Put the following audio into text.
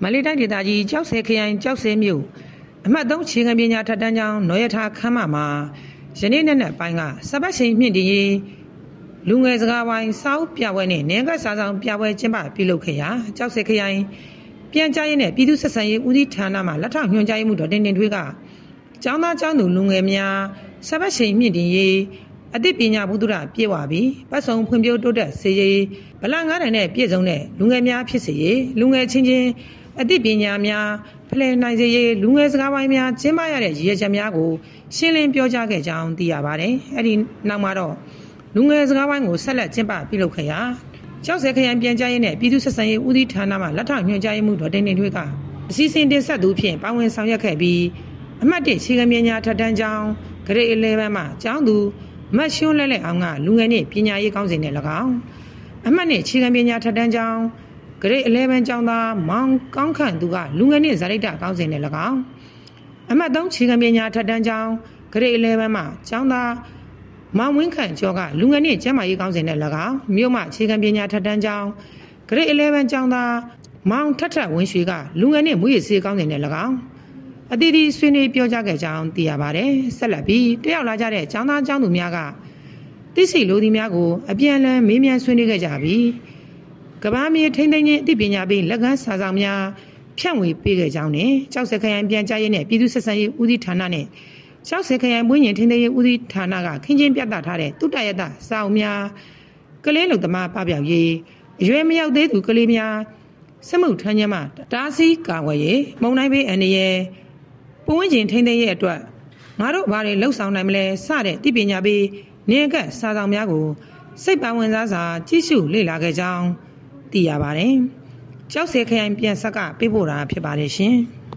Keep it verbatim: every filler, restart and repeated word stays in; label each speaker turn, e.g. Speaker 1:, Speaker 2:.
Speaker 1: မလေးတိုင်းဒေသကြီးကျောက်ဆည်ခရိုင်ကျောက်ဆည်မြို့အမှတ်သုံးခြေခံပညာထက်တန်းကျောင်းနော်ရထားခမ်းမမှာယနေ့နေ့နဲ့ပိုင်းကစပတ်ချိန်မြင့်တီးလူငယ်စကားဝိုင်းစောက်ပြပွဲနဲ့နင်းကစားဆောင်ပြပွဲကျင်းပပြုလုပ်ခဲ့ရာကျောက်ဆည်ခရိုင်ပြန်ကြားရေးနဲ့ပြည်သူ့ဆက်ဆံရေးဦးစီးဌာနမှလက်ထောက်ညွှန်ကြားရေးမှူးဒေါ်တင်တင်ထွေးကကျောင်းသားကျောင်းသူလူငယ်များစပတ်ချိန်မြင့်တီးအသိပညာဘုဒ္ဓပြေဝပြီးပတ်စုံဖွံ့ဖြိုးတိုးတက်စေရေးဗလာငါးတန်နဲ့ပြည့်စုံတဲ့လူငယ်များဖြစ်စေရေးလူငယ်ချင်းချင်းအသိပညာများဖလှယ်နိုင်စေရေးလူငယ်စကားဝိုင်းများကျင်းပရတဲ့ရည်ရွယ်ချက်များကိုရှင်းလင်းပြောကြားခဲ့ကြောင်းသိရပါတယ်။အဲဒီနောက်မှာတော့လူငယ်စကားဝိုင်းကိုဆက်လက်ကျင်းပပြုလုပ်ခဲ့ရာကျောက်ဆည်ခရိုင်ပြန်ကြားရေးနဲ့ပြည်သူ့ဆက်ဆံရေးဦးစီးဌာနမှလက်ထောက်ညွှန်ကြားရေးမှူးဒေါ်တင်တင်ထွေးကအစီအစဉ်တင်ဆက်သူဖြင့်ပါဝင်ဆောင်ရွက်ခဲ့ပြီးအမှတ်တစ်ခြေခံပညာထက်တန်းကျောင်းဂရိတ်အလဲဘန်းမှကျောင်းသူမတ်ရှွန်းလဲလဲအောင်ကလူငယ်နှင့်ပညာရေးကောင်းစဉ်နဲ့၎င်းအမှတ်နှစ်ခြေခံပညာထက်တန်းကျောင်းဂရိတ်အလဲဘန်းကျောင်းသားမောင်ကောင်းခန့်သူကလူငယ်နှင့်ဇာတိတကောင်းစဉ်နဲ့၎င်းအမှတ်သုံးခြေခံပညာထက်တန်းကျောင်းဂရိတ်အလဲဘန်းမှကျောင်းသားမောင်ဝင်းခန့်ကျော်ကလူငယ်နှင့်ကျန်းမာရေးကောင်းစဉ်နဲ့၎င်းမြို့မှခြေခံပညာထက်တန်းကျောင်းဂရိတ်အလဲဘန်းကျောင်းသားမောင်ထက်ထက်ဝင်းရွှေကလူငယ်နှင့်မွေးရစေကောင်းစဉ်နဲ့၎င်းအသီးသီးဆွေးနွေးပြောကြားခဲ့ကြောင်းသိရပါတယ်။ဆက်လက်ပြီးတက်ရောက်လာကြတဲ့ကျောင်းသားကျောင်းသူများကသိရှိလိုသည်များကိုအပြန်အလှန်မေးမြန်းဆွေးနွေးခဲ့ကြပြီးကမ္ဘာမြေထိန်းသိမ်းခြင်းအသိပညာပေးလက်ကမ်းစာဆောင်များဖြန့်ဝေပေးခဲ့ကြောင်းနဲ့ကျောက်ဆည်ခရိုင်ပြန်ကြားရေးနဲ့ပြည်သူ့ဆက်ဆံရေးဦးစီးဌာနနဲ့ကျောက်ဆည်ခရိုင်မွေးညင်ထိန်းသိမ်းရေးဦးစီးဌာနကခင်းကျင်းပြသထားတဲ့တုတ္တရတစာအုပ်များကလေးလူသမားပပျောက်ရေးအရွယ်မရောက်သေးသူကလေးများစမှုထမ်းခြင်းမှတားဆီးကာကွယ်ရေးမုံတိုင်းဘေးအန္တရာယ်ပဝန်းကျင်ထိန်းသိမ်းရေးအတွက်ငါတို့ဘာတွေလှုပ်ဆောင်နိုင်မလဲစတဲ့သိပညာပေးနေကတ်စာဆောင်များကိုစိတ်ပါဝင်စားစွာကြည့်ရှုလေ့လာခဲ့ကြောင်းသိရပါတယ်။ကျောက်ဆည်ခရိုင်ပြန်ဆက်ကပေးပို့တာဖြစ်ပါတယ်ရှင်။